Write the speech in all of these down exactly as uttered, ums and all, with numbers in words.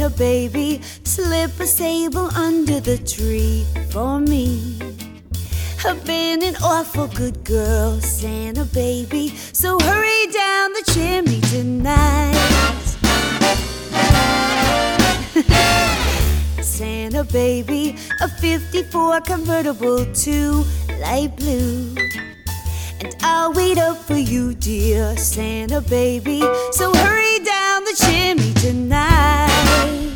Santa baby, slip a sable under the tree for me. I've been an awful good girl, Santa baby, so hurry down the chimney tonight. Santa baby, a fifty-four convertible to light blue. And I'll wait up for you, dear Santa baby, so hurry down the chimney tonight.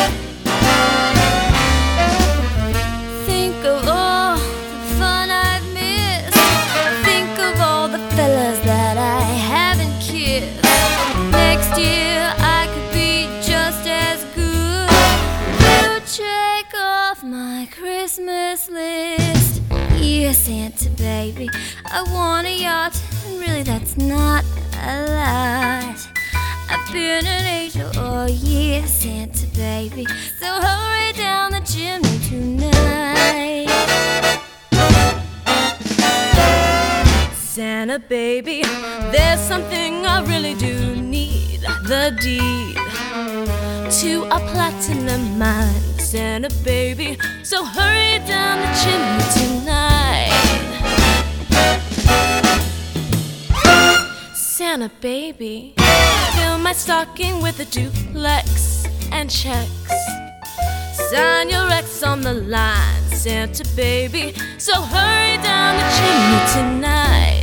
Think of all the fun I've missed. Think of all the fellas that I haven't kissed. Next year I could be just as good. You check off my Christmas list. Yeah, Santa baby, I want a yacht, and really that's not a lot. I've been an angel all year, Santa baby, so hurry down the chimney tonight. Santa baby, there's something I really do need, the deed to a platinum mine, Santa baby, so hurry down the chimney tonight. Santa baby, fill my stocking with a duplex and checks. Sign your ex on the line, Santa baby, so hurry down the chimney tonight.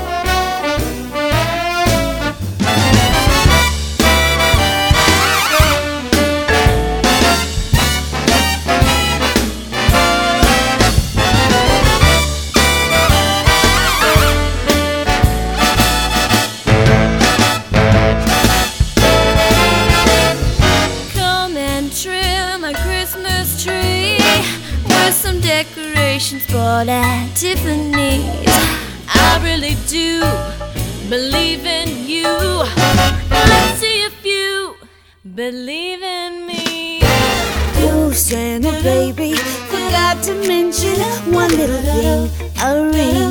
Christmas tree with some decorations bought at Tiffany's. I really do believe in you. Let's see if you believe in me. You, Santa baby, forgot to mention one little thing, a ring.